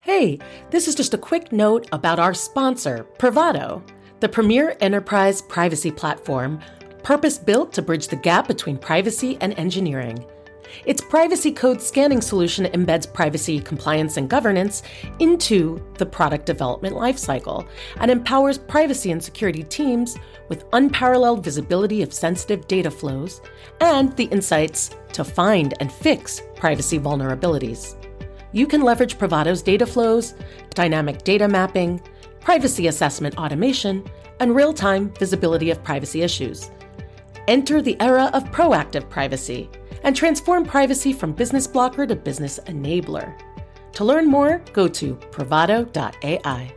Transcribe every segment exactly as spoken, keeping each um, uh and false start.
Hey, this is just a quick note about our sponsor, Privado, the premier enterprise privacy platform, purpose-built to bridge the gap between privacy and engineering. Its privacy code scanning solution embeds privacy, compliance, and governance into the product development lifecycle and empowers privacy and security teams with unparalleled visibility of sensitive data flows and the insights to find and fix privacy vulnerabilities. You can leverage Privado's data flows, dynamic data mapping, privacy assessment automation, and real-time visibility of privacy issues. Enter the era of proactive privacy and transform privacy from business blocker to business enabler. To learn more, go to privado dot a i.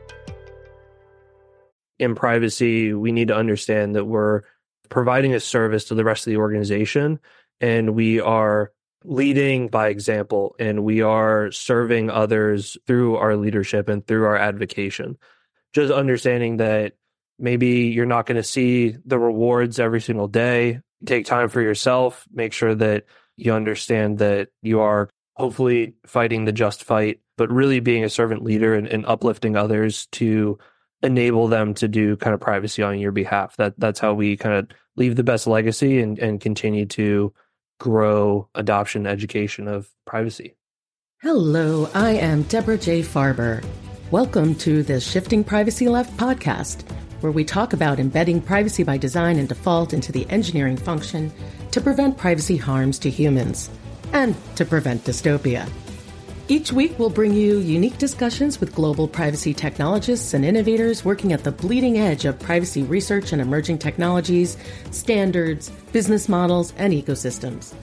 In privacy, we need to understand that we're providing a service to the rest of the organization, and we are leading by example, and we are serving others through our leadership and through our advocation. Just understanding that maybe you're not going to see the rewards every single day. Take time for yourself. Make sure that you understand that you are hopefully fighting the just fight, but really being a servant leader and, and uplifting others to enable them to do kind of privacy on your behalf. That That's how we kind of leave the best legacy and, and continue to grow adoption and education of privacy. Hello, I am Deborah J. Farber. Welcome to the Shifting Privacy Left podcast, where we talk about embedding privacy by design and default into the engineering function to prevent privacy harms to humans and to prevent dystopia. Each week, we'll bring you unique discussions with global privacy technologists and innovators working at the bleeding edge of privacy research and emerging technologies, standards, business models, and ecosystems.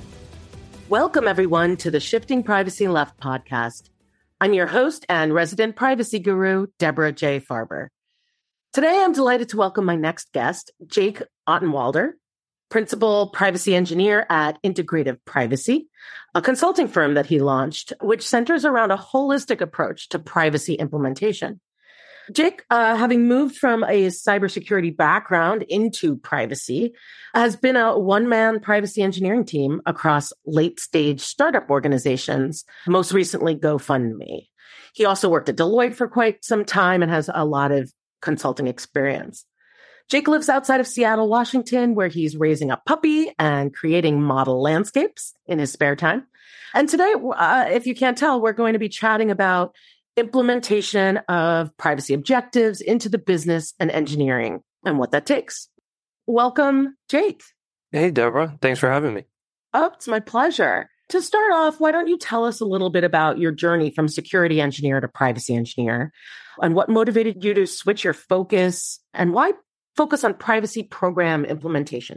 Welcome, everyone, to the Shifting Privacy Left podcast. I'm your host and resident privacy guru, Deborah J. Farber. Today, I'm delighted to welcome my next guest, Jake Ottenwalder, Principal Privacy Engineer at Integrative Privacy, a consulting firm that he launched, which centers around a holistic approach to privacy implementation. Jake, uh, having moved from a cybersecurity background into privacy, has been a one-man privacy engineering team across late-stage startup organizations, most recently GoFundMe. He also worked at Deloitte for quite some time and has a lot of consulting experience. Jake lives outside of Seattle, Washington, where he's raising a puppy and creating model landscapes in his spare time. And today, uh, if you can't tell, we're going to be chatting about implementation of privacy objectives into the business and engineering and what that takes. Welcome, Jake. Hey, Deborah. Thanks for having me. Oh, it's my pleasure. To start off, why don't you tell us a little bit about your journey from security engineer to privacy engineer and what motivated you to switch your focus and why focus on privacy program implementation?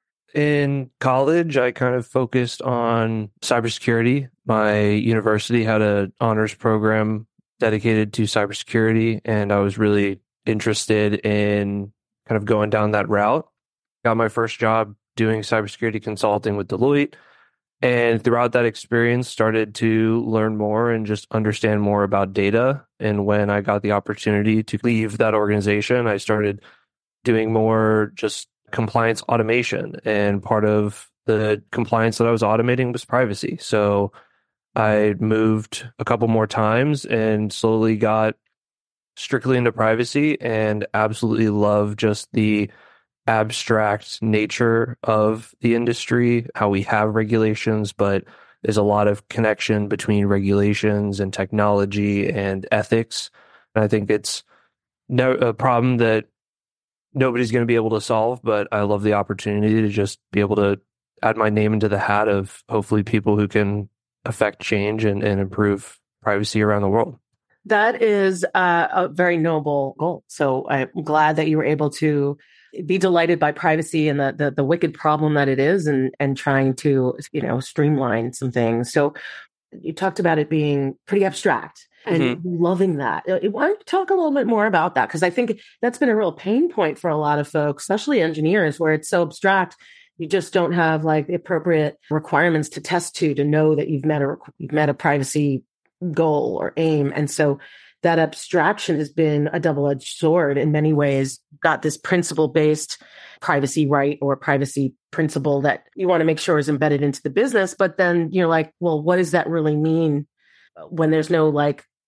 In college, I kind of focused on cybersecurity. My university had an honors program dedicated to cybersecurity, and I was really interested in kind of going down that route. Got my first job doing cybersecurity consulting with Deloitte, and throughout that experience, started to learn more and just understand more about data. And when I got the opportunity to leave that organization, I started doing more just compliance automation. And part of the compliance that I was automating was privacy. So I moved a couple more times and slowly got strictly into privacy and absolutely love just the abstract nature of the industry, how we have regulations, but there's a lot of connection between regulations and technology and ethics. And I think it's no, a problem that nobody's going to be able to solve, but I love the opportunity to just be able to add my name into the hat of hopefully people who can affect change and, and improve privacy around the world. That is uh, a very noble goal. So I'm glad that you were able to be delighted by privacy and the, the, the wicked problem that it is and, and trying to, you know, streamline some things. So you talked about it being pretty abstract. And mm-hmm. loving that. Why don't you talk a little bit more about that? Because I think that's been a real pain point for a lot of folks, especially engineers, where it's so abstract. You just don't have like the appropriate requirements to test to, to know that you've met a, you've met a privacy goal or aim. And so that abstraction has been a double-edged sword in many ways. Got this principle-based privacy right or privacy principle that you want to make sure is embedded into the business. But then you're like, well, what does that really mean when there's no like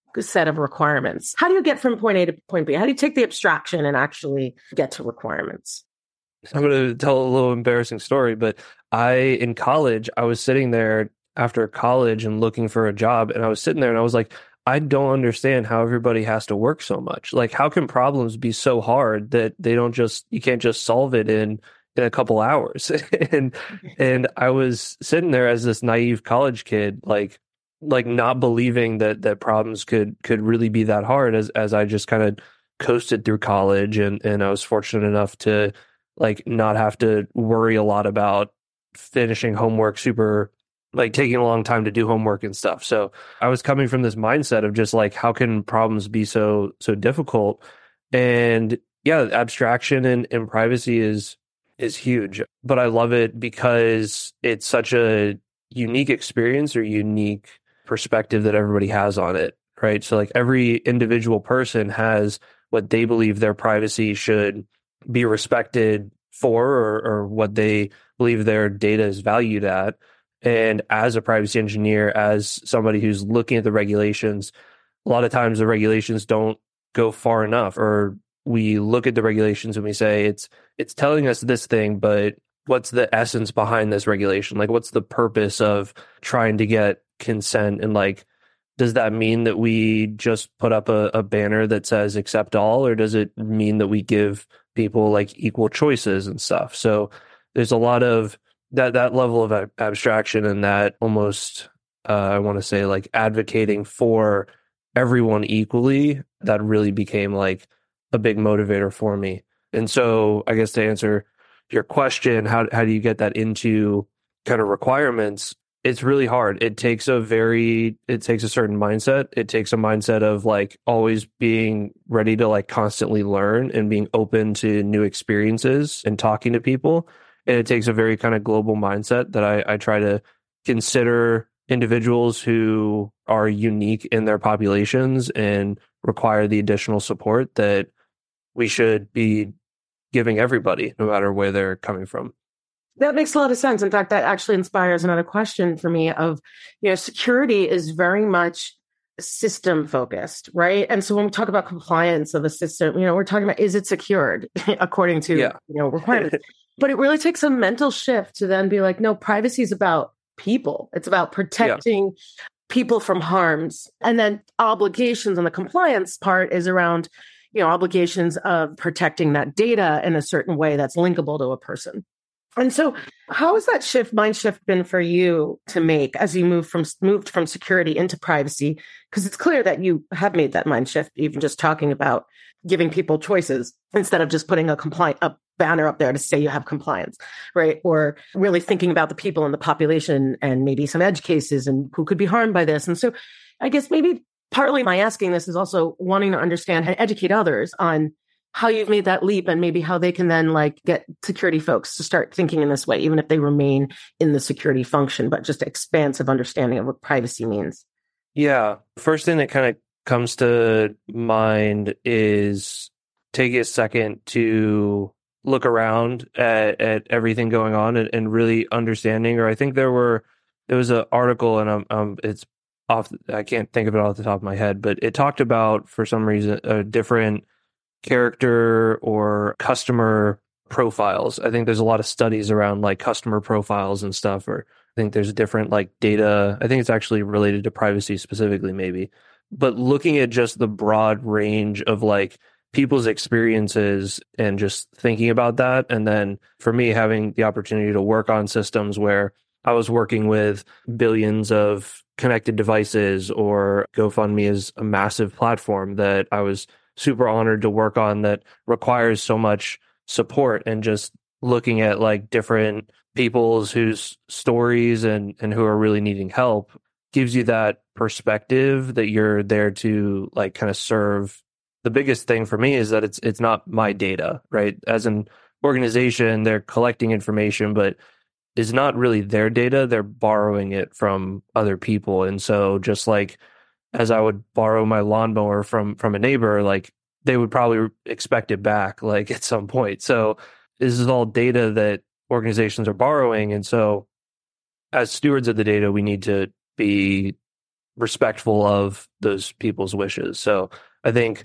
set of requirements. How do you get from point A to point B? How do you take the abstraction and actually get to requirements? I'm going to tell a little embarrassing story, but I, in college, I was sitting there after college and looking for a job, and I was sitting there and I was like, I don't understand how everybody has to work so much. Like, how can problems be so hard that they don't just, you can't just solve it in, in a couple hours? and, and I was sitting there as this naive college kid, like, like not believing that, that problems could, could really be that hard as, as I just kind of coasted through college. And, and I was fortunate enough to like not have to worry a lot about finishing homework super, like taking a long time to do homework and stuff. So I was coming from this mindset of just like, how can problems be so, so difficult? And yeah, abstraction and, and privacy is, is huge, but I love it because it's such a unique experience or unique perspective that everybody has on it. Right. So like every individual person has what they believe their privacy should be respected for, or, or what they believe their data is valued at. And as a privacy engineer, as somebody who's looking at the regulations, a lot of times the regulations don't go far enough, or we look at the regulations and we say it's it's telling us this thing, but what's the essence behind this regulation? Like, what's the purpose of trying to get consent? And like, does that mean that we just put up a, a banner that says accept all, or does it mean that we give people like equal choices and stuff? So there's a lot of that that level of ab- abstraction and that almost uh, I want to say like advocating for everyone equally, that really became like a big motivator for me. And so I guess to answer your question, how how do you get that into kind of requirements? It's really hard. It takes a very, it takes a certain mindset. It takes a mindset of like always being ready to like constantly learn and being open to new experiences and talking to people. And it takes a very kind of global mindset that I, I try to consider individuals who are unique in their populations and require the additional support that we should be giving everybody, no matter where they're coming from. That makes a lot of sense. In fact, that actually inspires another question for me of, you know, security is very much system focused, right? And so when we talk about compliance of a system, you know, we're talking about, is it secured according to, yeah. you know, requirements? But it really takes a mental shift to then be like, no, privacy is about people. It's about protecting yeah. people from harms. And then obligations on the compliance part is around, you know, obligations of protecting that data in a certain way that's linkable to a person. And so how has that shift, mind shift been for you to make as you move from moved from security into privacy? Because it's clear that you have made that mind shift, even just talking about giving people choices instead of just putting a compliant a banner up there to say you have compliance, right? Or really thinking about the people in the population and maybe some edge cases and who could be harmed by this. And so I guess maybe partly my asking this is also wanting to understand and educate others on how you've made that leap and maybe how they can then like get security folks to start thinking in this way, even if they remain in the security function, but just expansive understanding of what privacy means. Yeah. First thing that kind of comes to mind is take a second to look around at, at everything going on and, and really understanding, or I think there were, there was an article and um, um, it's off, I can't think of it off the top of my head, but it talked about, for some reason, a different character or customer profiles. I think there's a lot of studies around like customer profiles and stuff, or I think there's different like data. I think it's actually related to privacy specifically, maybe. But looking at just the broad range of like people's experiences and just thinking about that. And then for me, having the opportunity to work on systems where I was working with billions of connected devices, or GoFundMe is a massive platform that I was super honored to work on that requires so much support, and just looking at like different people's whose stories and, and who are really needing help gives you that perspective that you're there to like kind of serve. The biggest thing for me is that it's, it's not my data, right? As an organization, they're collecting information, but it's not really their data. They're borrowing it from other people. And so just like, as I would borrow my lawnmower from from a neighbor, like they would probably expect it back like at some point. So this is all data that organizations are borrowing. And so as stewards of the data, we need to be respectful of those people's wishes. So I think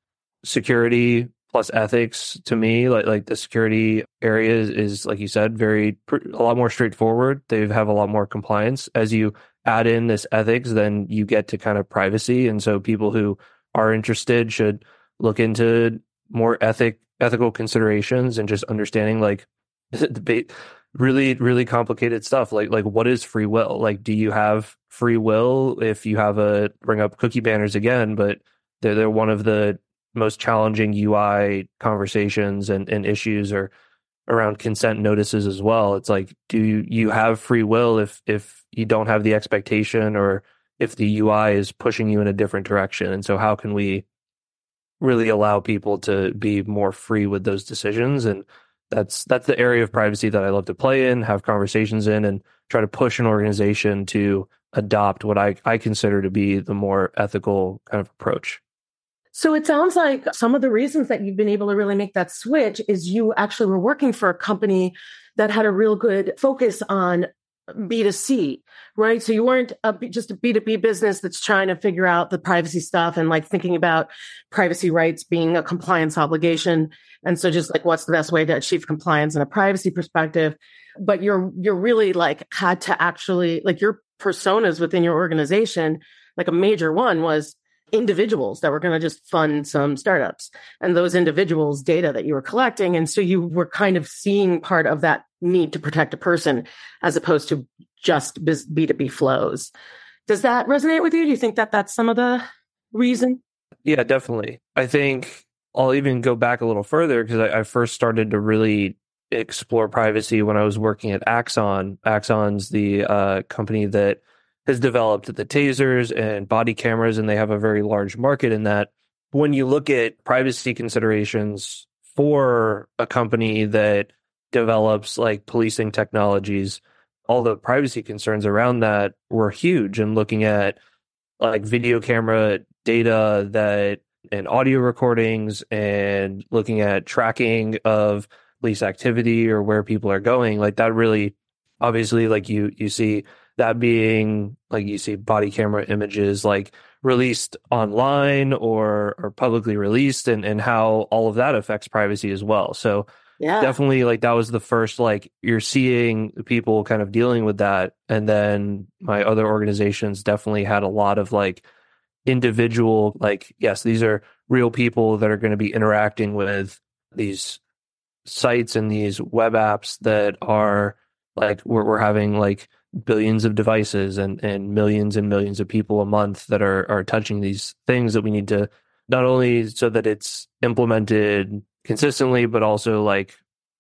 security plus ethics to me, like like the security area is, is like you said, very a lot more straightforward. They have a lot more compliance. As you add in this ethics, then you get to kind of privacy. And so people who are interested should look into more ethic ethical considerations and just understanding like debate really really complicated stuff like like what is free will. Like, do you have free will if you have a bring up cookie banners again, but they're they're one of the most challenging U I conversations and, and issues are around consent notices as well. It's like, do you, you have free will if if you don't have the expectation or if the U I is pushing you in a different direction? And so how can we really allow people to be more free with those decisions? And that's that's the area of privacy that I love to play in, have conversations in, and try to push an organization to adopt what I, I consider to be the more ethical kind of approach. So it sounds like some of the reasons that you've been able to really make that switch is you actually were working for a company that had a real good focus on B two C, right? So you weren't a, just a B two B business that's trying to figure out the privacy stuff and like thinking about privacy rights being a compliance obligation. And so just like, what's the best way to achieve compliance in a privacy perspective? But you're, you're really like had to actually like your personas within your organization, like a major one was individuals that were going to just fund some startups and those individuals' data that you were collecting. And so you were kind of seeing part of that need to protect a person as opposed to just B two B flows. Does that resonate with you? Do you think that that's some of the reason? Yeah, definitely. I think I'll even go back a little further because I, I first started to really explore privacy when I was working at Axon. Axon's the uh, company that has developed the tasers and body cameras, and they have a very large market in that. When you look at privacy considerations for a company that develops like policing technologies, all the privacy concerns around that were huge. And looking at like video camera data that and audio recordings and looking at tracking of police activity or where people are going, like that really obviously like you you see that being like you see body camera images like released online or or publicly released and, and how all of that affects privacy as well. So yeah, definitely like that was the first, like you're seeing people kind of dealing with that. And then my other organizations definitely had a lot of like individual, like, yes, these are real people that are going to be interacting with these sites and these web apps that are like we're, we're having like billions of devices and, and millions and millions of people a month that are are touching these things that we need to not only so that it's implemented consistently, but also like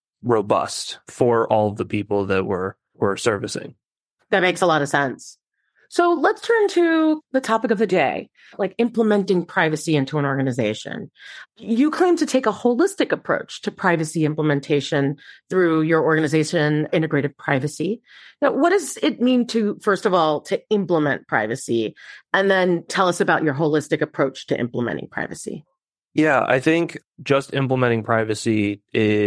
robust for all of the people that we're, we're servicing. That makes a lot of sense. So let's turn to the topic of the day, like implementing privacy into an organization. You claim to take a holistic approach to privacy implementation through your organization, Integrative Privacy. Now, what does it mean to, first of all, to implement privacy? And then tell us about your holistic approach to implementing privacy. Yeah, I think just implementing privacy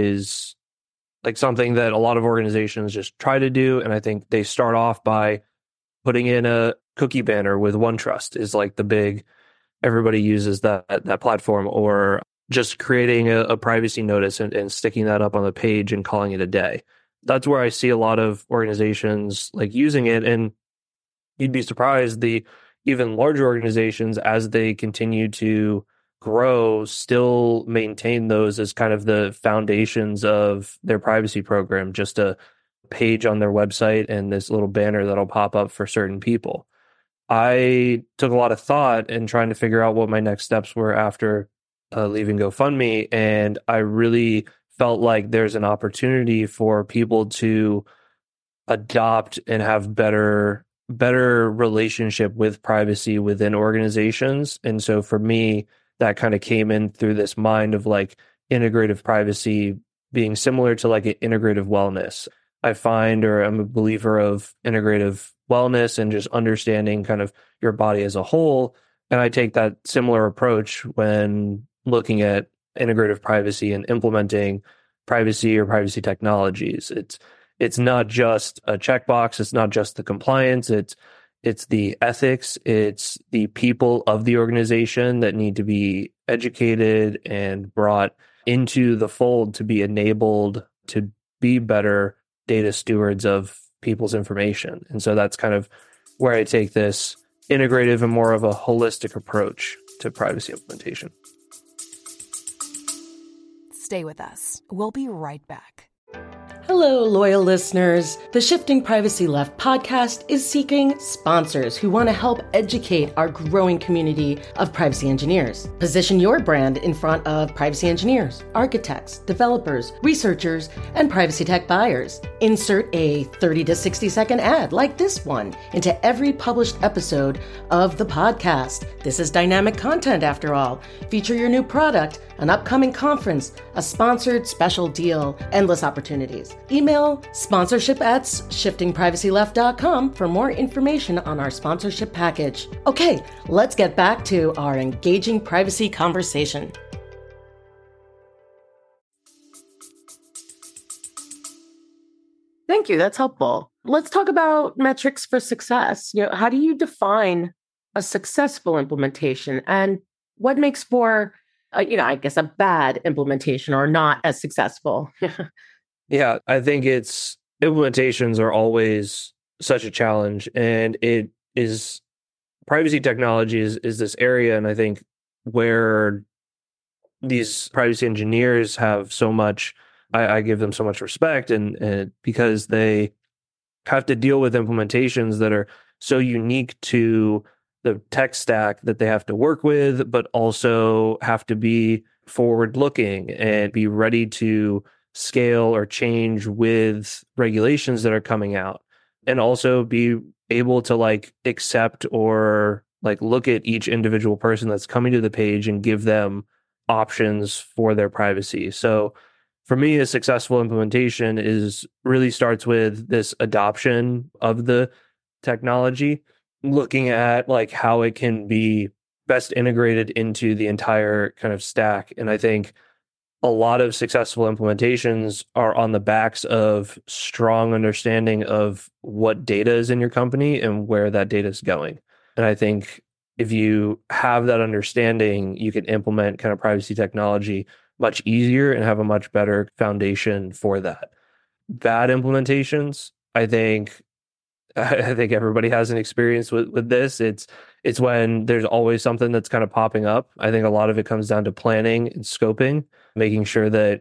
is like something that a lot of organizations just try to do. And I think they start off by putting in a cookie banner with OneTrust is like the big, everybody uses that that platform, or just creating a, a privacy notice and, and sticking that up on the page and calling it a day. That's where I see a lot of organizations like using it. And you'd be surprised, the even larger organizations, as they continue to grow, still maintain those as kind of the foundations of their privacy program, just a page on their website and this little banner that'll pop up for certain people. I took a lot of thought in trying to figure out what my next steps were after uh, leaving GoFundMe, and I really felt like there's an opportunity for people to adopt and have better better relationship with privacy within organizations. And so for me, that kind of came in through this mind of like integrative privacy being similar to like an integrative wellness. I find, or I'm a believer of integrative wellness and just understanding kind of your body as a whole. And I take that similar approach when looking at integrative privacy and implementing privacy or privacy technologies. It's it's not just a checkbox. It's not just the compliance. It's It's the ethics, it's the people of the organization that need to be educated and brought into the fold to be enabled to be better data stewards of people's information. And so that's kind of where I take this integrative and more of a holistic approach to privacy implementation. Stay with us. We'll be right back. Hello, loyal listeners. The Shifting Privacy Left podcast is seeking sponsors who want to help educate our growing community of privacy engineers. Position your brand in front of privacy engineers, architects, developers, researchers, and privacy tech buyers. Insert a thirty to sixty second ad like this one into every published episode of the podcast. This is dynamic content after all. Feature your new product, an upcoming conference, a sponsored special deal, endless opportunities. Email sponsorship at shifting privacy left dot com for more information on our sponsorship package. Okay, let's get back to our engaging privacy conversation. Thank you. That's helpful. Let's talk about metrics for success. You know, how do you define a successful implementation, and what makes for, uh, you know, I guess a bad implementation or not as successful? Yeah, I think it's implementations are always such a challenge, and it is privacy technology is, is this area. And I think where these privacy engineers have so much, I, I give them so much respect, and, and because they have to deal with implementations that are so unique to the tech stack that they have to work with, but also have to be forward looking and be ready to scale or change with regulations that are coming out, and also be able to like accept or like look at each individual person that's coming to the page and give them options for their privacy. So for me, a successful implementation is really starts with this adoption of the technology, looking at like how it can be best integrated into the entire kind of stack. And I think a lot of successful implementations are on the backs of strong understanding of what data is in your company and where that data is going. And I think if you have that understanding, you can implement kind of privacy technology much easier and have a much better foundation for that. Bad implementations, I think, I think everybody has an experience with, with this. It's it's when there's always something that's kind of popping up. I think a lot of it comes down to planning and scoping, making sure that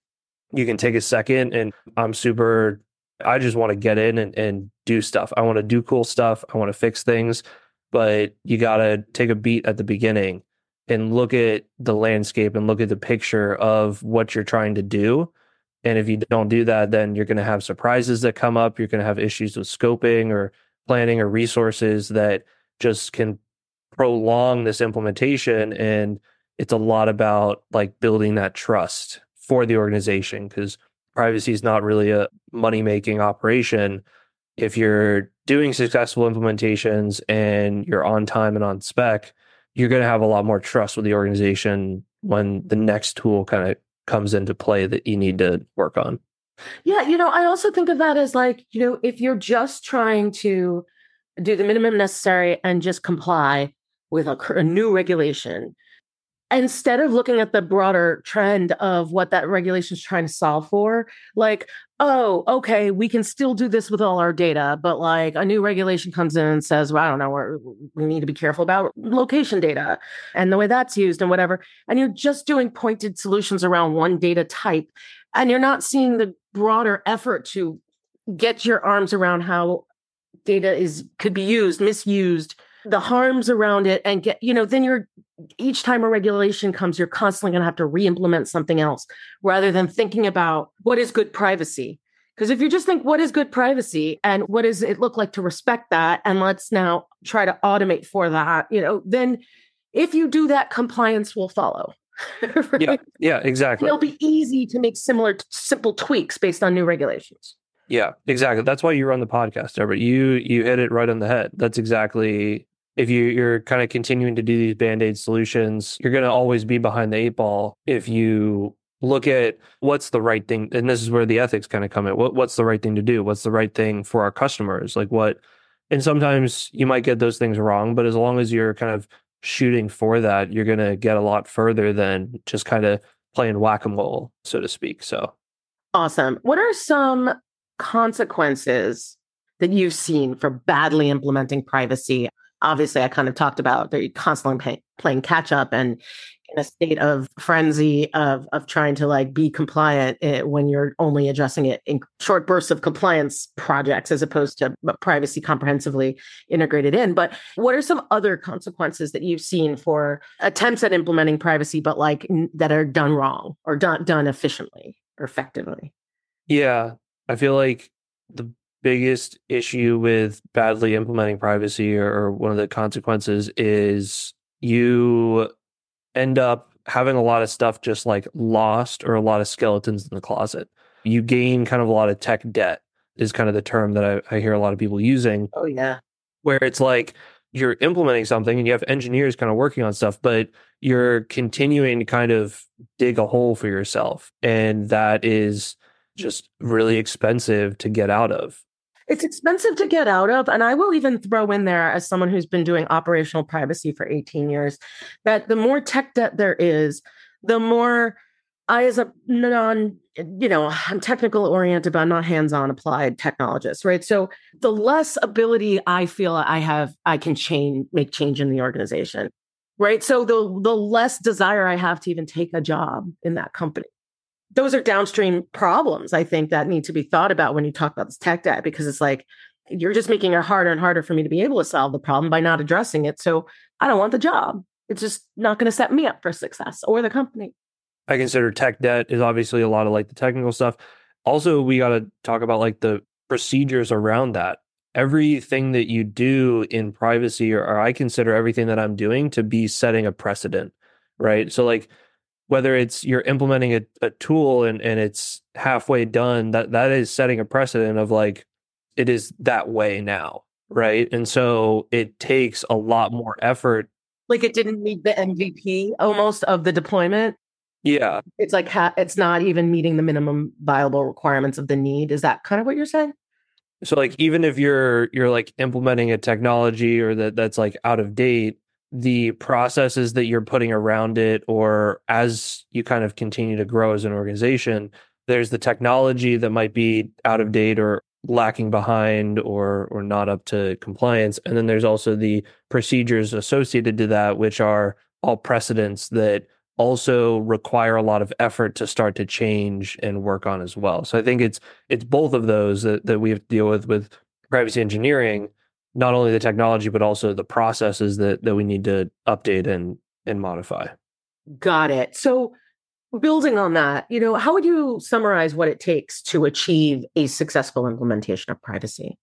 you can take a second and I'm super, I just want to get in and, and do stuff. I want to do cool stuff. I want to fix things, but you got to take a beat at the beginning and look at the landscape and look at the picture of what you're trying to do. And if you don't do that, then you're going to have surprises that come up. You're going to have issues with scoping or planning or resources that just can prolong this implementation. And it's a lot about like building that trust for the organization, because privacy is not really a money-making operation. If you're doing successful implementations and you're on time and on spec, you're going to have a lot more trust with the organization when the next tool kind of comes into play that you need to work on. Yeah, you know, I also think of that as like, you know, if you're just trying to do the minimum necessary and just comply with a, a new regulation, instead of looking at the broader trend of what that regulation is trying to solve for, like, oh, okay, we can still do this with all our data, but like a new regulation comes in and says, well, I don't know, we're, we need to be careful about location data and the way that's used and whatever. And you're just doing pointed solutions around one data type, and you're not seeing the broader effort to get your arms around how data is could be used, misused, the harms around it, and get, you know, then you're, each time a regulation comes, you're constantly going to have to re-implement something else rather than thinking about what is good privacy. Because if you just think, what is good privacy and what does it look like to respect that? And let's now try to automate for that, you know, then if you do that, compliance will follow. Right? Yeah, yeah, exactly. And it'll be easy to make similar, simple tweaks based on new regulations. Yeah, exactly. That's why you run the podcast, Deborah. You you hit it right on the head. That's exactly, if you, you're kind of continuing to do these Band-Aid solutions, you're going to always be behind the eight ball if you look at what's the right thing. And this is where the ethics kind of come in. What, what's the right thing to do? What's the right thing for our customers? Like what And sometimes you might get those things wrong, but as long as you're kind of shooting for that, you're going to get a lot further than just kind of playing whack-a-mole, so to speak. So awesome. What are some consequences that you've seen for badly implementing privacy? Obviously, I kind of talked about that you're constantly pay, playing catch up and in a state of frenzy of, of trying to like be compliant uh, when you're only addressing it in short bursts of compliance projects as opposed to privacy comprehensively integrated in. But what are some other consequences that you've seen for attempts at implementing privacy, but like n- that are done wrong or done, done efficiently or effectively? Yeah, I feel like the biggest issue with badly implementing privacy or, or one of the consequences is you end up having a lot of stuff just like lost or a lot of skeletons in the closet. You gain kind of a lot of tech debt is kind of the term that I, I hear a lot of people using. Oh, yeah. Where it's like you're implementing something and you have engineers kind of working on stuff, but you're continuing to kind of dig a hole for yourself. And that is just really expensive to get out of. It's expensive to get out of. And I will even throw in there, as someone who's been doing operational privacy for eighteen years, that the more tech debt there is, the more I, as a non, you know, I'm technical oriented, but I'm not hands-on applied technologist, right? So the less ability I feel I have, I can change, make change in the organization, right? So the, the less desire I have to even take a job in that company. Those are downstream problems, I think, that need to be thought about when you talk about this tech debt, because it's like, you're just making it harder and harder for me to be able to solve the problem by not addressing it. So I don't want the job. It's just not going to set me up for success or the company. I consider tech debt is obviously a lot of like the technical stuff. Also, we got to talk about like the procedures around that. Everything that you do in privacy, or, or I consider everything that I'm doing to be setting a precedent, right? So like, whether it's you're implementing a, a tool and, and it's halfway done, that that is setting a precedent of like, it is that way now, right? And so it takes a lot more effort. Like it didn't meet the M V P almost of the deployment. Yeah. It's like, ha- it's not even meeting the minimum viable requirements of the need. Is that kind of what you're saying? So like, even if you're, you're like implementing a technology or that that's like out of date, the processes that you're putting around it, or as you kind of continue to grow as an organization, there's the technology that might be out of date or lacking behind or or not up to compliance. And then there's also the procedures associated to that, which are all precedents that also require a lot of effort to start to change and work on as well. So I think it's it's both of those that, that we have to deal with with privacy engineering. Not only the technology, but also the processes that, that we need to update and, and modify. Got it. So building on that, you know, how would you summarize what it takes to achieve a successful implementation of privacy?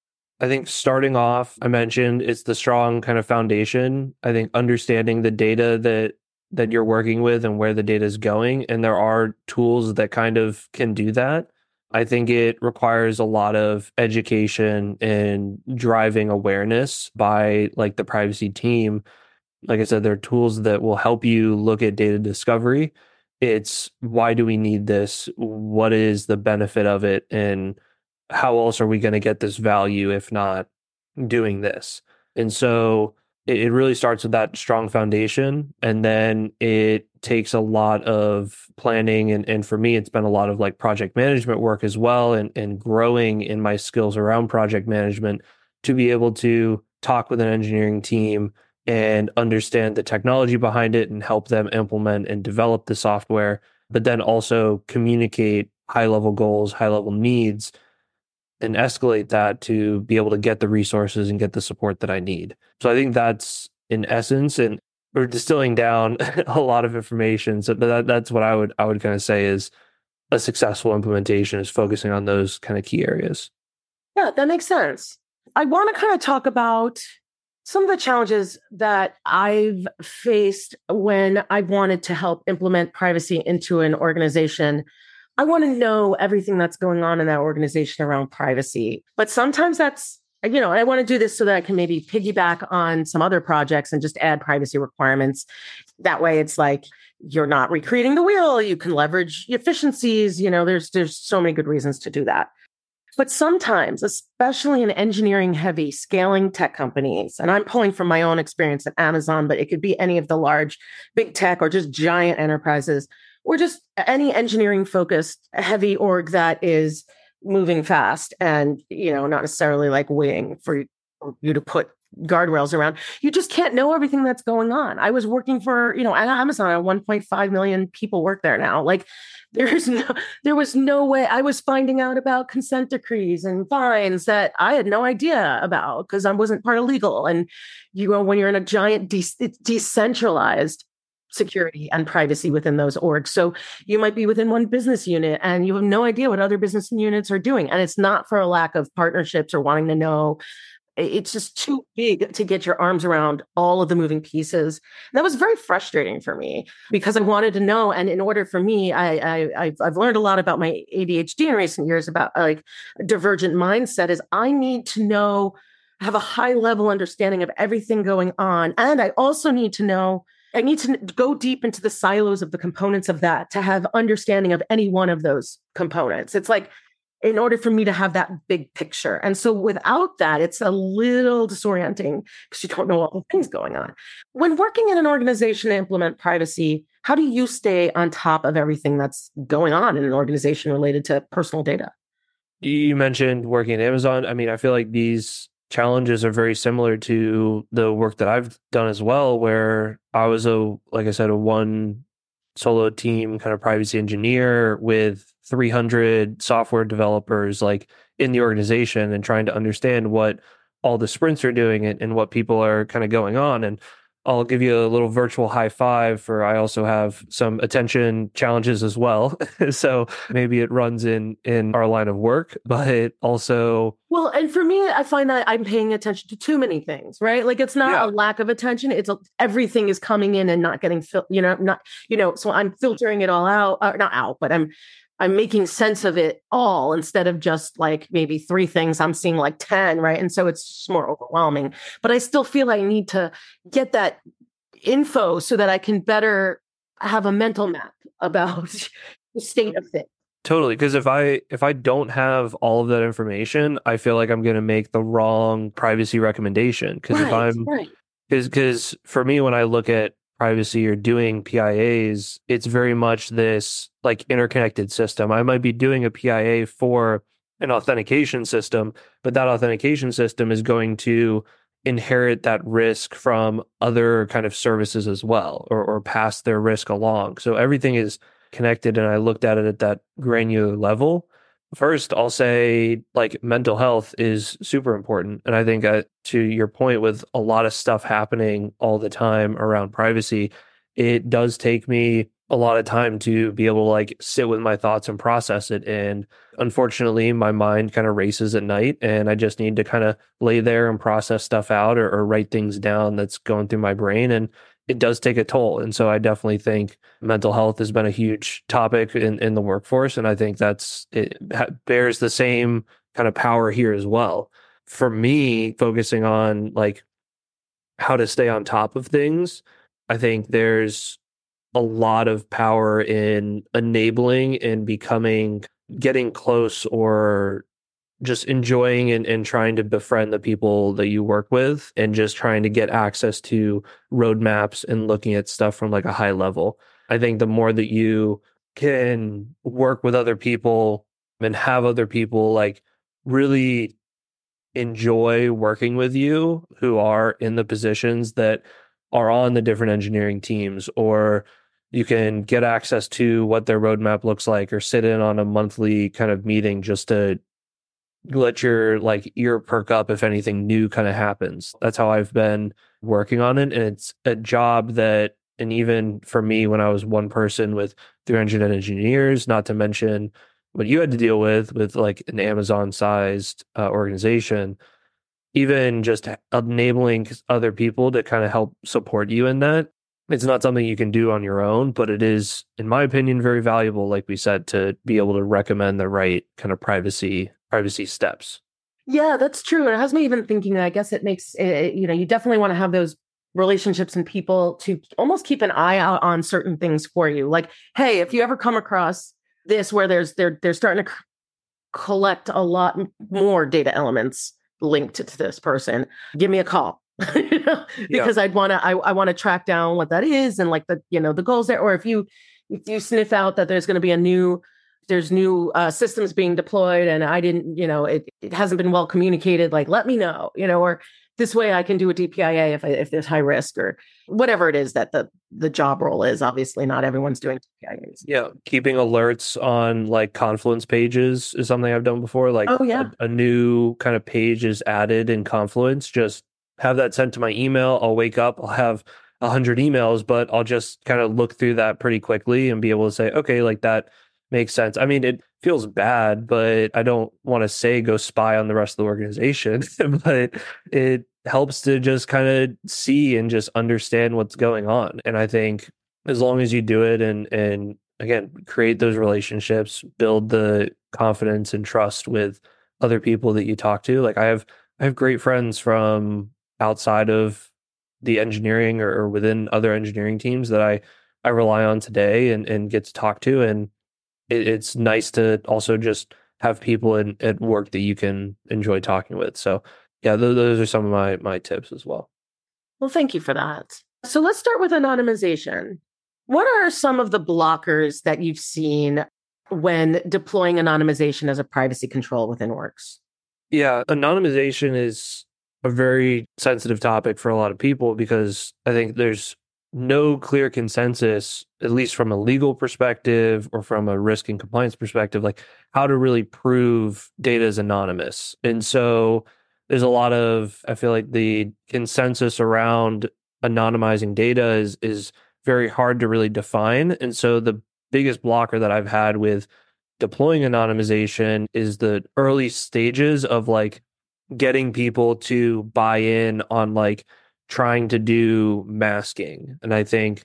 I think starting off, I mentioned it's the strong kind of foundation. I think understanding the data that that you're working with and where the data is going. And there are tools that kind of can do that. I think it requires a lot of education and driving awareness by like the privacy team. Like I said, there are tools that will help you look at data discovery. It's why do we need this? What is the benefit of it? And how else are we going to get this value if not doing this? And so it really starts with that strong foundation. And then it takes a lot of planning. And, and for me, it's been a lot of like project management work as well, and, and growing in my skills around project management to be able to talk with an engineering team and understand the technology behind it and help them implement and develop the software, but then also communicate high level goals, high level needs, and escalate that to be able to get the resources and get the support that I need. So I think that's in essence, and we're distilling down a lot of information. So that, that's what I would I would kind of say is a successful implementation is focusing on those kind of key areas. Yeah, that makes sense. I want to kind of talk about some of the challenges that I've faced when I've wanted to help implement privacy into an organization. I want to know everything that's going on in that organization around privacy. But sometimes that's, you know, I want to do this so that I can maybe piggyback on some other projects and just add privacy requirements. That way it's like, you're not recreating the wheel. You can leverage efficiencies. You know, there's, there's so many good reasons to do that. But sometimes, especially in engineering heavy scaling tech companies, and I'm pulling from my own experience at Amazon, but it could be any of the large big tech or just giant enterprises, or just any engineering focused heavy org that is moving fast and, you know, not necessarily like waiting for you to put guardrails around. You just can't know everything that's going on. I was working for, you know, at Amazon, one point five million people work there now. Like there's no, there was no way I was finding out about consent decrees and fines that I had no idea about because I wasn't part of legal. And you know, when you're in a giant de- it's decentralized security and privacy within those orgs. So you might be within one business unit and you have no idea what other business units are doing. And it's not for a lack of partnerships or wanting to know. It's just too big to get your arms around all of the moving pieces. And that was very frustrating for me because I wanted to know. And in order for me, I, I, I've, I've learned a lot about my A D H D in recent years about like divergent mindset is I need to know, have a high level understanding of everything going on. And I also need to know, I need to go deep into the silos of the components of that to have understanding of any one of those components. It's like, in order for me to have that big picture. And so without that, it's a little disorienting because you don't know all the things going on. When working in an organization to implement privacy, how do you stay on top of everything that's going on in an organization related to personal data? You mentioned working at Amazon. I mean, I feel like these challenges are very similar to the work that I've done as well, where I was a, like I said, a one solo team kind of privacy engineer with three hundred software developers like in the organization and trying to understand what all the sprints are doing and, and what people are kind of going on. And I'll give you a little virtual high five for I also have some attention challenges as well. So maybe it runs in in our line of work, but also... Well, and for me, I find that I'm paying attention to too many things, right? Like it's not Yeah. a lack of attention. It's a, everything is coming in and not getting, fil- you know, not, you know, so I'm filtering it all out, uh, not out, but I'm I'm making sense of it all instead of just like maybe three things. I'm seeing like ten, right? And so it's just more overwhelming. But I still feel I need to get that info so that I can better have a mental map about the state of things. Totally, because if I if I don't have all of that information, I feel like I'm going to make the wrong privacy recommendation. Because if Right, I'm right. because because for me, when I look at privacy or doing P I As, it's very much this like interconnected system. I might be doing a P I A for an authentication system, but that authentication system is going to inherit that risk from other kind of services as well, or or pass their risk along. So everything is connected, and I looked at it at that granular level. First, I'll say like mental health is super important. And I think uh, to your point, with a lot of stuff happening all the time around privacy, it does take me a lot of time to be able to like sit with my thoughts and process it. And unfortunately, my mind kind of races at night, and I just need to kind of lay there and process stuff out, or, or write things down that's going through my brain. And it does take a toll. And so I definitely think mental health has been a huge topic in, in the workforce. And I think that's, it ha- bears the same kind of power here as well. For me, focusing on like how to stay on top of things, I think there's a lot of power in enabling and becoming, getting close, or just enjoying and, and trying to befriend the people that you work with, and just trying to get access to roadmaps and looking at stuff from like a high level. I think the more that you can work with other people and have other people like really enjoy working with you, who are in the positions that are on the different engineering teams, or you can get access to what their roadmap looks like, or sit in on a monthly kind of meeting just to let your like ear perk up if anything new kind of happens. That's how I've been working on it. And it's a job that, and even for me, when I was one person with three hundred engineers, not to mention what you had to deal with, with like an Amazon sized uh, organization, even just enabling other people to kind of help support you in that. It's not something you can do on your own, but it is, in my opinion, very valuable, like we said, to be able to recommend the right kind of privacy privacy steps. Yeah, that's true. And it has me even thinking that I guess it makes, it, you know, you definitely want to have those relationships and people to almost keep an eye out on certain things for you. Like, hey, if you ever come across this where there's, they're, they're starting to collect a lot more data elements linked to this person, give me a call. You know? Because yeah. I'd want to, I, I want to track down what that is and like the, you know, the goals there. Or if you, if you sniff out that there's going to be a new, there's new uh, systems being deployed and I didn't, you know, it, it hasn't been well communicated, like, let me know, you know, or this way I can do a D P I A if I, if there's high risk or whatever it is that the, the job role is. Obviously not everyone's doing D P I As. Yeah. Keeping alerts on like Confluence pages is something I've done before. Like oh, yeah. a, a new kind of page is added in Confluence, just have that sent to my email. I'll wake up, I'll have a hundred emails, but I'll just kind of look through that pretty quickly and be able to say, okay, like that makes sense. I mean, it feels bad, but I don't want to say go spy on the rest of the organization, but it helps to just kind of see and just understand what's going on. And I think as long as you do it and, and again, create those relationships, build the confidence and trust with other people that you talk to. Like I have, I have great friends from outside of the engineering or, or within other engineering teams that I, I rely on today and, and get to talk to. And it, it's nice to also just have people in, at work that you can enjoy talking with. So yeah, those, those are some of my, my tips as well. Well, thank you for that. So let's start with anonymization. What are some of the blockers that you've seen when deploying anonymization as a privacy control within Works? Yeah, anonymization is a very sensitive topic for a lot of people because I think there's no clear consensus, at least from a legal perspective or from a risk and compliance perspective, like how to really prove data is anonymous. And so there's a lot of, I feel like the consensus around anonymizing data is is very hard to really define. And so the biggest blocker that I've had with deploying anonymization is the early stages of like getting people to buy in on like trying to do masking. And I think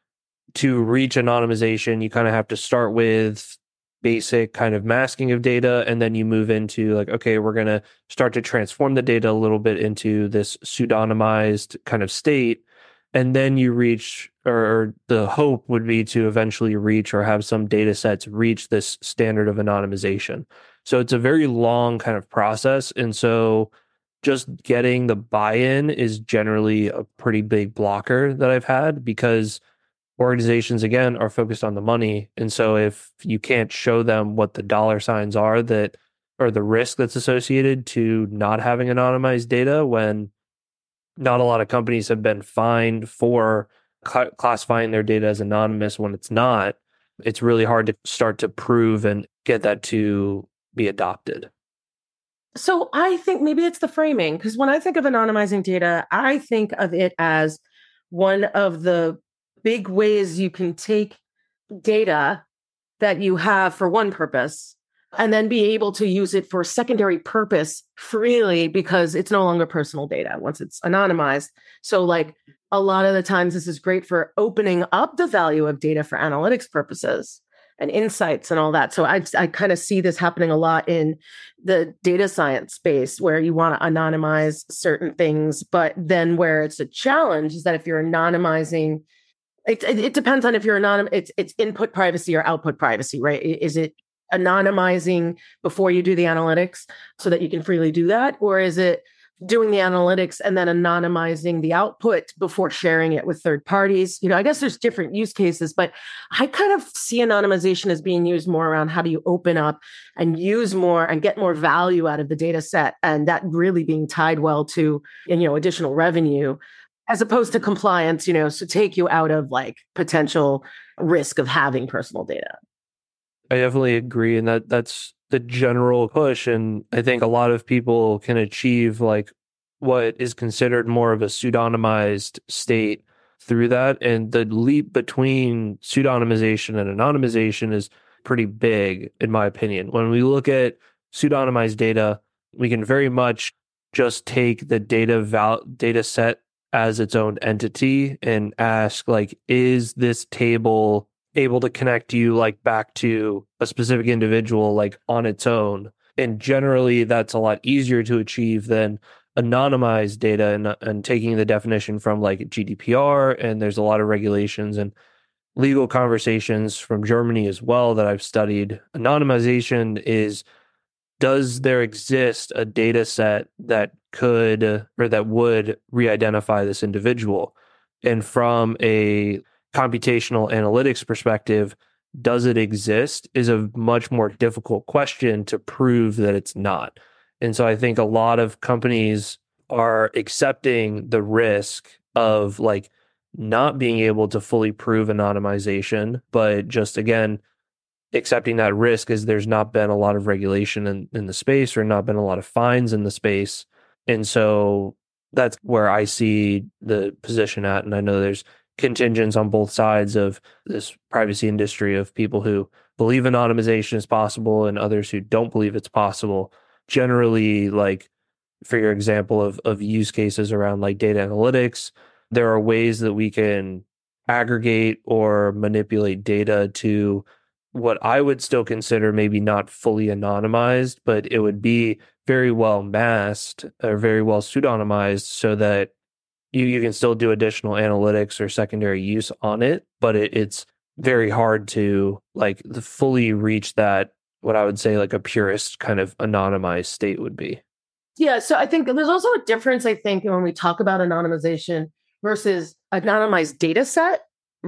to reach anonymization, you kind of have to start with basic kind of masking of data, and then you move into like, okay, we're going to start to transform the data a little bit into this pseudonymized kind of state. And then you reach, or the hope would be to eventually reach or have some data sets reach this standard of anonymization. So it's a very long kind of process. And so just getting the buy-in is generally a pretty big blocker that I've had because organizations, again, are focused on the money. And so if you can't show them what the dollar signs are that, or the risk that's associated to not having anonymized data, when not a lot of companies have been fined for cl- classifying their data as anonymous when it's not, it's really hard to start to prove and get that to be adopted. So I think maybe it's the framing, because when I think of anonymizing data, I think of it as one of the big ways you can take data that you have for one purpose and then be able to use it for a secondary purpose freely because it's no longer personal data once it's anonymized. So like a lot of the times this is great for opening up the value of data for analytics purposes and insights and all that. So I, I kind of see this happening a lot in the data science space where you want to anonymize certain things, but then where it's a challenge is that if you're anonymizing, it, it, it depends on if you're anonymous, it's, it's input privacy or output privacy, right? Is it anonymizing before you do the analytics so that you can freely do that? Or is it doing the analytics and then anonymizing the output before sharing it with third parties? You know, I guess there's different use cases, but I kind of see anonymization as being used more around how do you open up and use more and get more value out of the data set. And that really being tied well to, you know, additional revenue as opposed to compliance, you know, so take you out of like potential risk of having personal data. I definitely agree. And that that's the general push. And I think a lot of people can achieve like what is considered more of a pseudonymized state through that. And the leap between pseudonymization and anonymization is pretty big, in my opinion. When we look at pseudonymized data, we can very much just take the data val- data set as its own entity and ask, like, is this table able to connect you like back to a specific individual like on its own? And generally that's a lot easier to achieve than anonymized data and, and taking the definition from like G D P R. And there's a lot of regulations and legal conversations from Germany as well that I've studied. Anonymization is does there exist a data set that could or that would re-identify this individual? And from a computational analytics perspective, does it exist is a much more difficult question to prove that it's not. And so I think a lot of companies are accepting the risk of like not being able to fully prove anonymization, but just again, accepting that risk as there's not been a lot of regulation in, in the space or not been a lot of fines in the space. And so that's where I see the position at. And I know there's contingents on both sides of this privacy industry of people who believe anonymization is possible and others who don't believe it's possible. Generally, like for your example of, of use cases around like data analytics, there are ways that we can aggregate or manipulate data to what I would still consider maybe not fully anonymized, but it would be very well masked or very well pseudonymized so that you, you can still do additional analytics or secondary use on it, but it, it's very hard to like the fully reach that, what I would say like a purist kind of anonymized state would be. Yeah, so I think there's also a difference, I think, when we talk about anonymization versus anonymized data set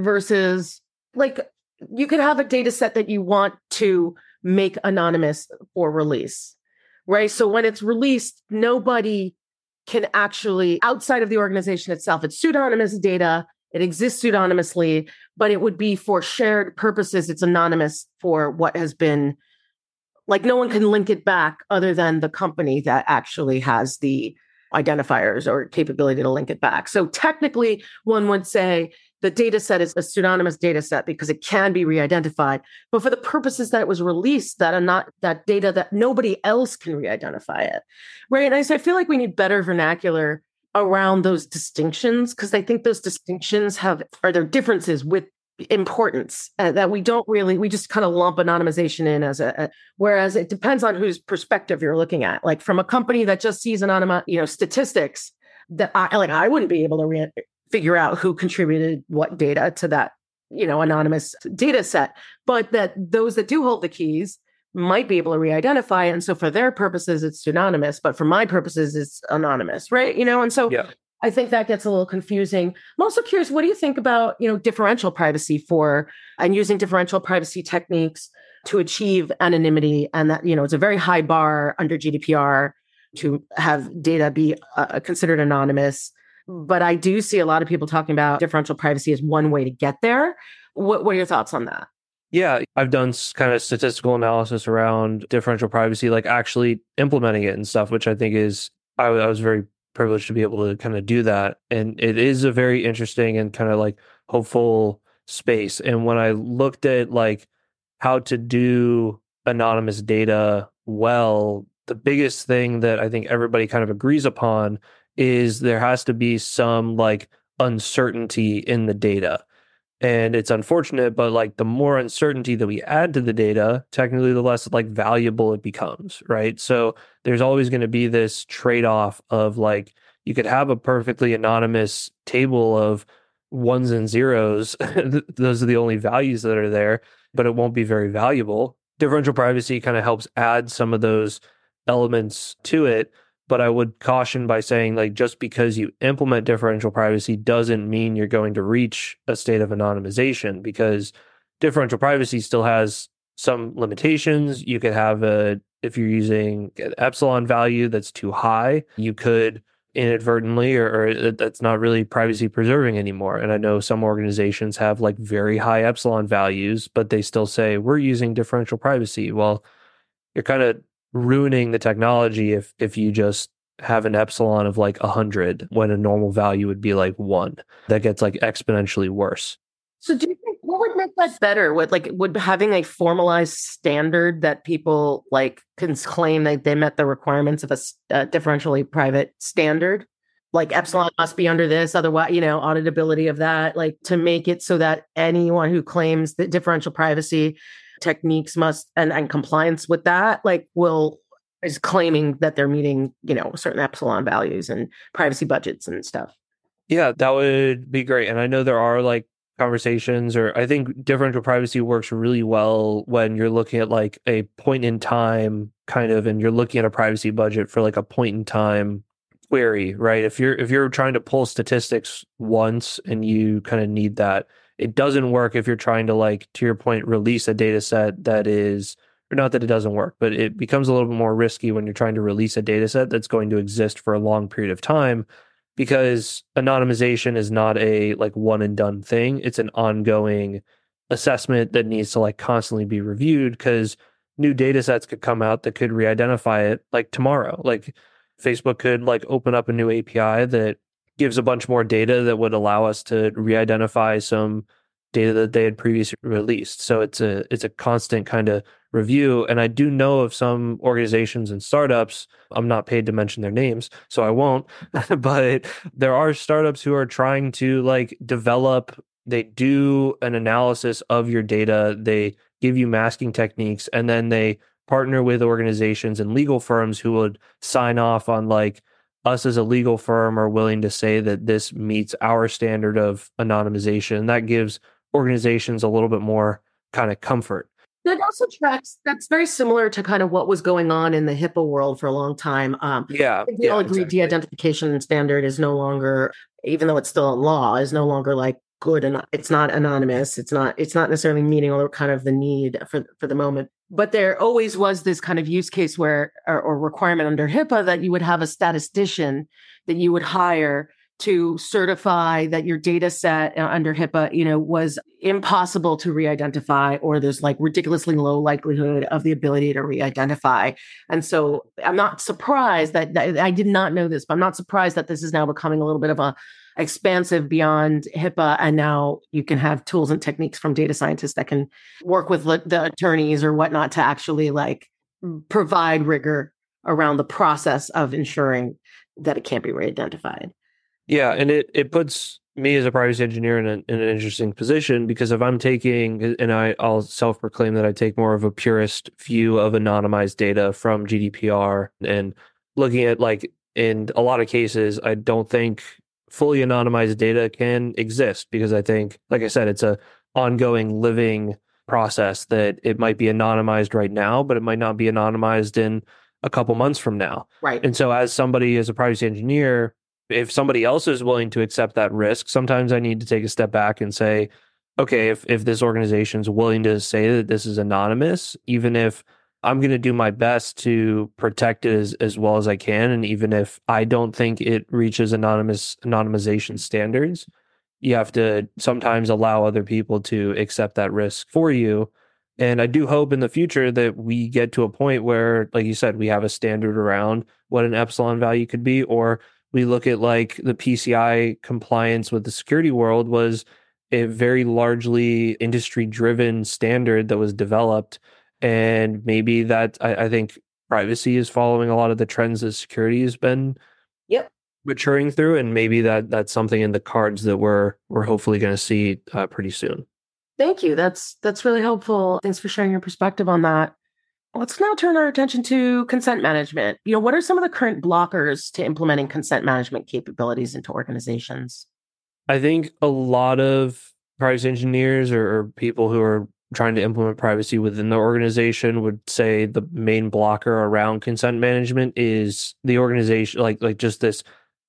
versus like you could have a data set that you want to make anonymous for release, right? So when it's released, nobody can actually, outside of the organization itself, it's pseudonymous data, it exists pseudonymously, but it would be for shared purposes. It's anonymous for what has been, like no one can link it back other than the company that actually has the identifiers or capability to link it back. So technically, one would say the data set is a pseudonymous data set because it can be re-identified. But for the purposes that it was released, that are not that data that nobody else can re-identify it, right? And I, so I feel like we need better vernacular around those distinctions because I think those distinctions have are there differences with importance uh, that we don't really we just kind of lump anonymization in as a, a whereas it depends on whose perspective you're looking at. Like from a company that just sees anonymous, you know, statistics that I like, I wouldn't be able to re- figure out who contributed what data to that, you know, anonymous data set, but that those that do hold the keys might be able to re-identify. And so for their purposes, it's pseudonymous, but for my purposes, it's anonymous, right? You know, and so yeah. I think that gets a little confusing. I'm also curious, what do you think about, you know, differential privacy for and using differential privacy techniques to achieve anonymity? And that, you know, it's a very high bar under G D P R to have data be uh, considered anonymous. But I do see a lot of people talking about differential privacy as one way to get there. What, what are your thoughts on that? Yeah, I've done kind of statistical analysis around differential privacy, like actually implementing it and stuff, which I think is, I, I was very privileged to be able to kind of do that. And it is a very interesting and kind of like hopeful space. And when I looked at like how to do anonymous data well, the biggest thing that I think everybody kind of agrees upon is there has to be some like uncertainty in the data. And it's unfortunate, but like the more uncertainty that we add to the data, technically the less like valuable it becomes, right? So there's always going to be this trade-off of like, you could have a perfectly anonymous table of ones and zeros. Those are the only values that are there, but it won't be very valuable. Differential privacy kind of helps add some of those elements to it. But I would caution by saying, like, just because you implement differential privacy doesn't mean you're going to reach a state of anonymization, because differential privacy still has some limitations. You could have a, if you're using an epsilon value that's too high, you could inadvertently, or, or that's not really privacy preserving anymore. And I know some organizations have like very high epsilon values, but they still say, we're using differential privacy. Well, you're kind of ruining the technology if if you just have an epsilon of like one hundred when a normal value would be like one. That gets like exponentially worse. So do you think, what would make that better? Would like would having a formalized standard that people like can claim that they met the requirements of a, a differentially private standard? Like epsilon must be under this, otherwise, you know, auditability of that, like to make it so that anyone who claims that differential privacy techniques must and, and compliance with that like will is claiming that they're meeting, you know, certain epsilon values and privacy budgets and stuff. Yeah, that would be great. And I know there are like conversations, or I think differential privacy works really well when you're looking at like a point in time kind of, and you're looking at a privacy budget for like a point in time query, right? If you're if you're trying to pull statistics once and you kind of need that, it doesn't work if you're trying to, like, to your point, release a data set that is, or not that it doesn't work, but it becomes a little bit more risky when you're trying to release a data set that's going to exist for a long period of time, because anonymization is not a like one and done thing. It's an ongoing assessment that needs to like constantly be reviewed, because new data sets could come out that could re-identify it like tomorrow. Like Facebook could like open up a new A P I that gives a bunch more data that would allow us to re-identify some data that they had previously released. So it's a it's a constant kind of review. And I do know of some organizations and startups, I'm not paid to mention their names, so I won't, but there are startups who are trying to like develop, they do an analysis of your data, they give you masking techniques, and then they partner with organizations and legal firms who would sign off on like, us as a legal firm are willing to say that this meets our standard of anonymization. That gives organizations a little bit more kind of comfort. That also tracks, that's very similar to kind of what was going on in the HIPAA world for a long time. Um, yeah. I think we yeah, all agree exactly. de-identification standard is no longer, even though it's still a law, is no longer like good, and it's not anonymous. It's not, it's not necessarily meeting all the kind of the need for, for the moment. But there always was this kind of use case where, or, or requirement under HIPAA, that you would have a statistician that you would hire to certify that your data set under HIPAA, you know, was impossible to re-identify, or there's like ridiculously low likelihood of the ability to re-identify. And so I'm not surprised that, that I did not know this, but I'm not surprised that this is now becoming a little bit of a expansive beyond HIPAA. And now you can have tools and techniques from data scientists that can work with the attorneys or whatnot to actually like provide rigor around the process of ensuring that it can't be re-identified. Yeah, and it, it puts me as a privacy engineer in, a, in an interesting position, because if I'm taking, and I, I'll self-proclaim that I take more of a purist view of anonymized data from G D P R, and looking at like, in a lot of cases, I don't think fully anonymized data can exist, because I think, like I said, it's a ongoing living process that it might be anonymized right now, but it might not be anonymized in a couple months from now. Right. And so as somebody, as a privacy engineer, if somebody else is willing to accept that risk, sometimes I need to take a step back and say, okay, if, if this organization is willing to say that this is anonymous, even if I'm going to do my best to protect it as, as well as I can, and even if I don't think it reaches anonymous anonymization standards, you have to sometimes allow other people to accept that risk for you. And I do hope in the future that we get to a point where, like you said, we have a standard around what an epsilon value could be, or we look at like the P C I compliance with the security world was a very largely industry-driven standard that was developed. And maybe that, I, I think privacy is following a lot of the trends that security has been yep. maturing through. And maybe that that's something in the cards that we're we're hopefully going to see uh, pretty soon. Thank you. That's that's really helpful. Thanks for sharing your perspective on that. Let's now turn our attention to consent management. You know, what are some of the current blockers to implementing consent management capabilities into organizations? I think a lot of privacy engineers or, or people who are trying to implement privacy within the organization would say the main blocker around consent management is the organization, like like just this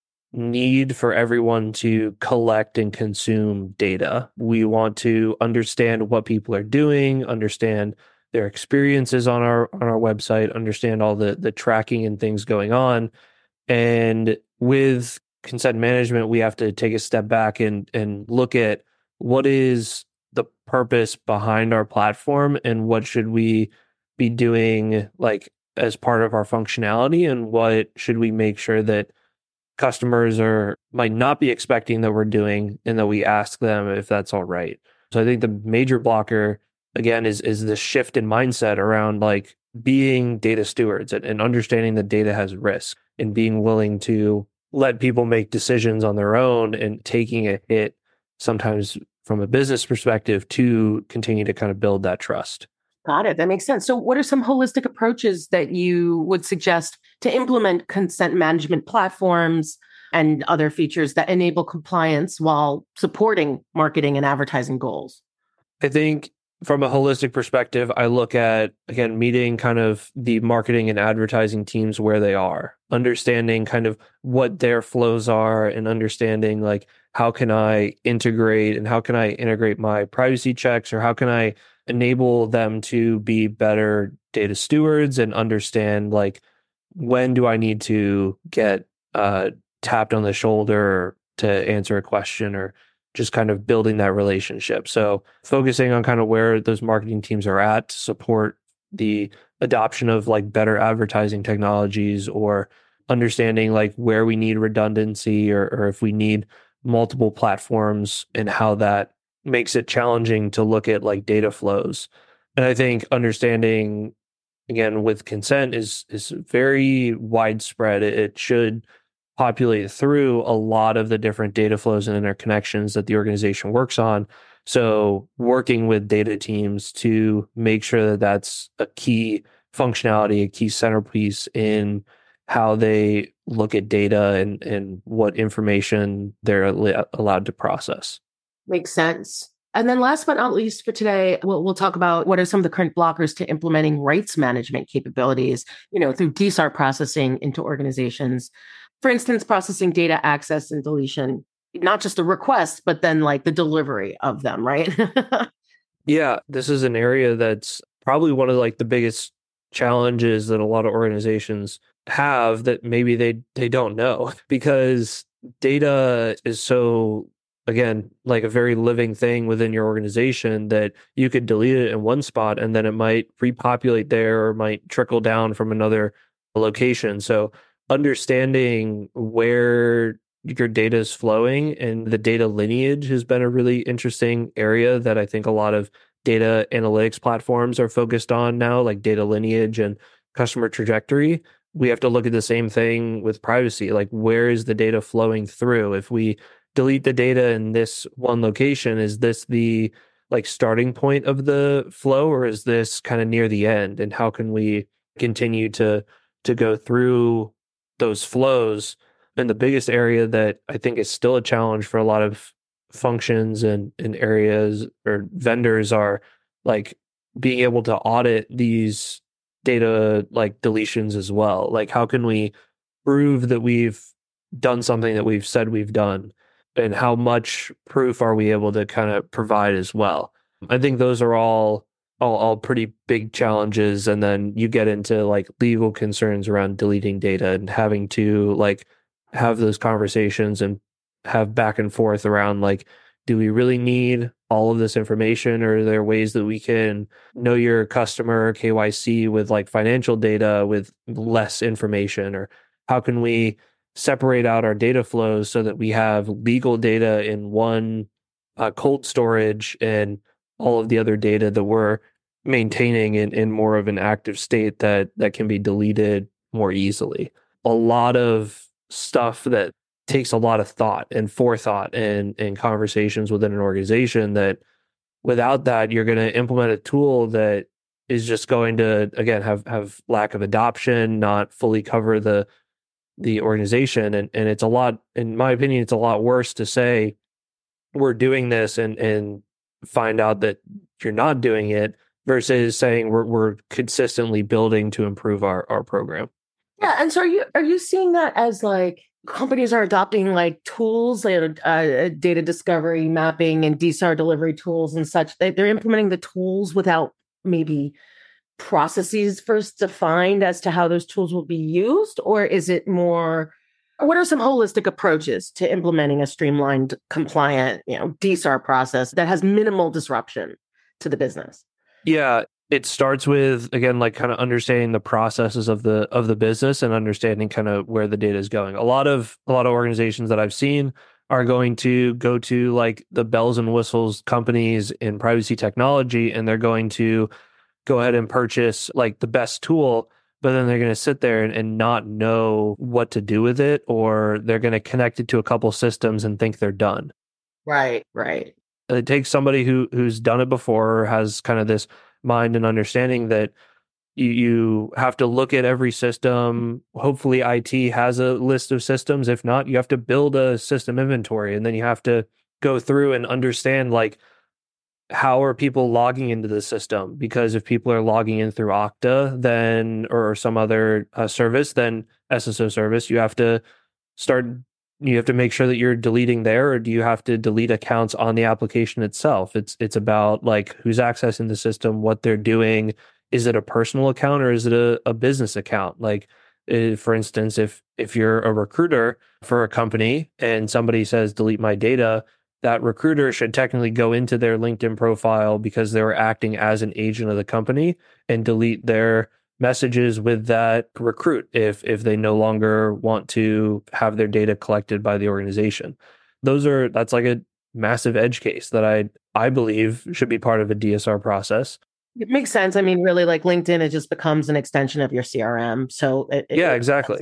need for everyone to collect and consume data. We want to understand what people are doing, understand their experiences on our on our website, understand all the the tracking and things going on. And with consent management, we have to take a step back and and look at what is the purpose behind our platform and what should we be doing like as part of our functionality, and what should we make sure that customers are might not be expecting that we're doing, and that we ask them if that's all right. So I think the major blocker again is is the shift in mindset around like being data stewards and, and understanding that data has risk, and being willing to let people make decisions on their own, and taking a hit sometimes from a business perspective to continue to kind of build that trust. Got it. That makes sense. So what are some holistic approaches that you would suggest to implement consent management platforms and other features that enable compliance while supporting marketing and advertising goals? I think from a holistic perspective, I look at, again, meeting kind of the marketing and advertising teams where they are, understanding kind of what their flows are and understanding like, how can I integrate and how can I integrate my privacy checks, or how can I enable them to be better data stewards and understand like, when do I need to get uh, tapped on the shoulder to answer a question, or just kind of building that relationship. So focusing on kind of where those marketing teams are at to support the adoption of like better advertising technologies, or understanding like where we need redundancy, or, or if we need multiple platforms and how that makes it challenging to look at like data flows. And I think understanding, again, with consent is is very widespread. It, it should populate through a lot of the different data flows and interconnections that the organization works on. So working with data teams to make sure that that's a key functionality, a key centerpiece in how they look at data and, and what information they're al- allowed to process. Makes sense. And then last but not least for today, we'll, we'll talk about what are some of the current blockers to implementing rights management capabilities, you know, through D S A R processing into organizations. For instance, processing data access and deletion, not just the request, but then like the delivery of them, right? Yeah, this is an area that's probably one of like the biggest challenges that a lot of organizations have that maybe they they don't know, because data is so, again, like a very living thing within your organization that you could delete it in one spot and then it might repopulate there or might trickle down from another location. So understanding where your data is flowing and the data lineage has been a really interesting area that I think a lot of data analytics platforms are focused on now, like data lineage and customer trajectory. We have to look at the same thing with privacy. Like, where is the data flowing through? If we delete the data in this one location, is this the like starting point of the flow, or is this kind of near the end? And how can we continue to to go through those flows? And the biggest area that I think is still a challenge for a lot of functions and, and areas or vendors are like being able to audit these data like deletions as well. Like, how can we prove that we've done something that we've said we've done? And how much proof are we able to kind of provide as well? I think those are all, all all pretty big challenges. And then you get into like legal concerns around deleting data and having to like have those conversations and have back and forth around like, do we really need all of this information, or are there ways that we can know your customer, K Y C, with like financial data with less information? Or how can we separate out our data flows so that we have legal data in one uh, cold storage and all of the other data that we're maintaining in, in more of an active state that that can be deleted more easily? A lot of stuff that takes a lot of thought and forethought and, and conversations within an organization, that without that, you're going to implement a tool that is just going to, again, have, have lack of adoption, not fully cover the the organization. And, and it's a lot, in my opinion, it's a lot worse to say we're doing this and, and find out that you're not doing it, versus saying we're, we're consistently building to improve our, our program. Yeah. And so are you, are you seeing that as like companies are adopting like tools, like, uh, data discovery, mapping, and D S A R delivery tools and such? They, they're implementing the tools without maybe processes first defined as to how those tools will be used? Or is it more, or what are some holistic approaches to implementing a streamlined, compliant, you know, D S A R process that has minimal disruption to the business? Yeah, it starts with, again, like kind of understanding the processes of the of the business and understanding kind of where the data is going. A lot of a lot of organizations that I've seen are going to go to like the bells and whistles companies in privacy technology, and they're going to go ahead and purchase like the best tool, but then they're going to sit there and, and not know what to do with it, or they're going to connect it to a couple systems and think they're done. Right, right. It takes somebody who who's done it before, has kind of this mind and understanding that You, you have to look at every system. Hopefully I T has a list of systems. If not, you have to build a system inventory, and then you have to go through and understand, like, how are people logging into the system? Because if people are logging in through Okta, then, or some other uh, service, then S S O service, you have to start, you have to make sure that you're deleting there, or do you have to delete accounts on the application itself? It's, it's about like who's accessing the system, what they're doing. Is it a personal account or is it a, a business account? Like, uh, for instance, if if you're a recruiter for a company and somebody says, delete my data, that recruiter should technically go into their LinkedIn profile because they were acting as an agent of the company and delete their messages with that recruit if if they no longer want to have their data collected by the organization. Those are, that's like a massive edge case that I I believe should be part of a D S R process. It makes sense. I mean, really, like LinkedIn, it just becomes an extension of your C R M. So it, it yeah, exactly.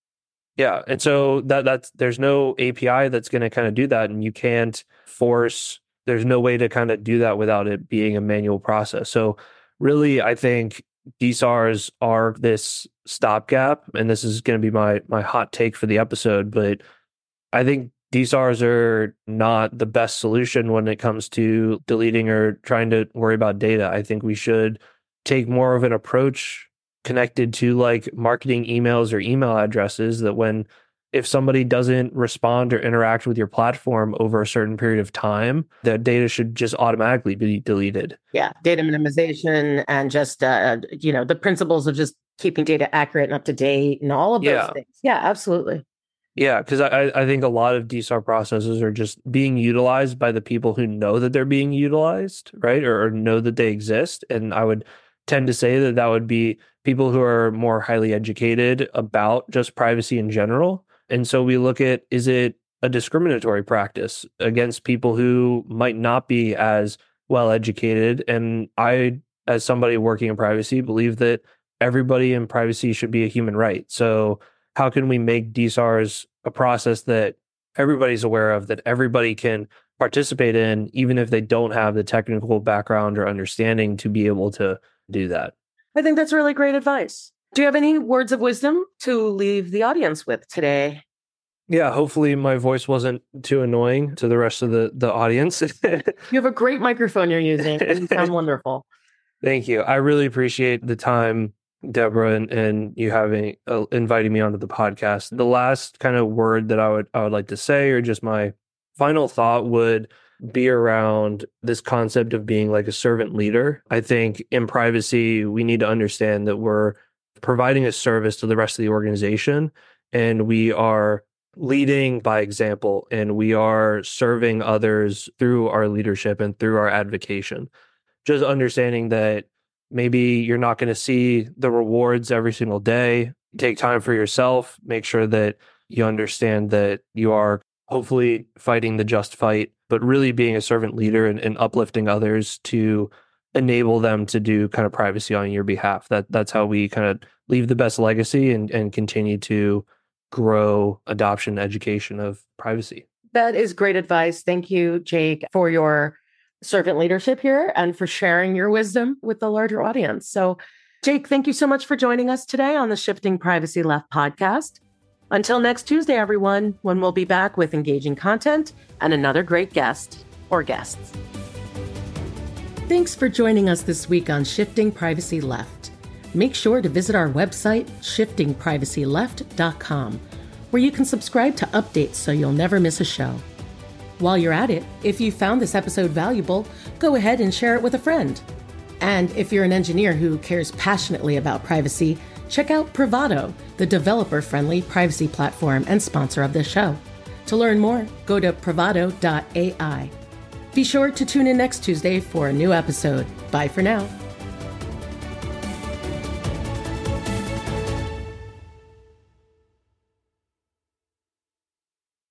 Yeah, and so that that's there's no A P I that's going to kind of do that, and you can't force. There's no way to kind of do that without it being a manual process. So really, I think D S A Rs are this stopgap, and this is going to be my my hot take for the episode. But I think D S A Rs are not the best solution when it comes to deleting or trying to worry about data. I think we should take more of an approach connected to like marketing emails or email addresses, that when, if somebody doesn't respond or interact with your platform over a certain period of time, that data should just automatically be deleted. Yeah. Data minimization and just, uh, you know, the principles of just keeping data accurate and up to date and all of those yeah. things. Yeah, absolutely. Yeah, because I, I think a lot of D S A R processes are just being utilized by the people who know that they're being utilized, right? Or, or know that they exist. And I would tend to say that that would be people who are more highly educated about just privacy in general. And so we look at, is it a discriminatory practice against people who might not be as well educated? And I, as somebody working in privacy, believe that everybody in privacy should be a human right. So how can we make D S A Rs a process that everybody's aware of, that everybody can participate in, even if they don't have the technical background or understanding to be able to do that? I think that's really great advice. Do you have any words of wisdom to leave the audience with today? Yeah, hopefully my voice wasn't too annoying to the rest of the, the audience. You have a great microphone you're using, and you sound wonderful. Thank you. I really appreciate the time, Deborah, and, and you having uh, inviting me onto the podcast. The last kind of word that I would I would like to say, or just my final thought, would be around this concept of being like a servant leader. I think in privacy, we need to understand that we're providing a service to the rest of the organization, and we are leading by example, and we are serving others through our leadership and through our advocation. Just understanding that maybe you're not going to see the rewards every single day. Take time for yourself. Make sure that you understand that you are hopefully fighting the just fight, but really being a servant leader and, and uplifting others to enable them to do kind of privacy on your behalf. That that's how we kind of leave the best legacy and, and continue to grow adoption and education of privacy. That is great advice. Thank you, Jake, for your servant leadership here and for sharing your wisdom with the larger audience. So, Jake, thank you so much for joining us today on the Shifting Privacy Left podcast. Until next Tuesday, everyone, when we'll be back with engaging content and another great guest or guests. Thanks for joining us this week on Shifting Privacy Left. Make sure to visit our website, shifting privacy left dot com, where you can subscribe to updates so you'll never miss a show. While you're at it, if you found this episode valuable, go ahead and share it with a friend. And if you're an engineer who cares passionately about privacy, check out Privado, the developer-friendly privacy platform and sponsor of this show. To learn more, go to privado dot A I. Be sure to tune in next Tuesday for a new episode. Bye for now.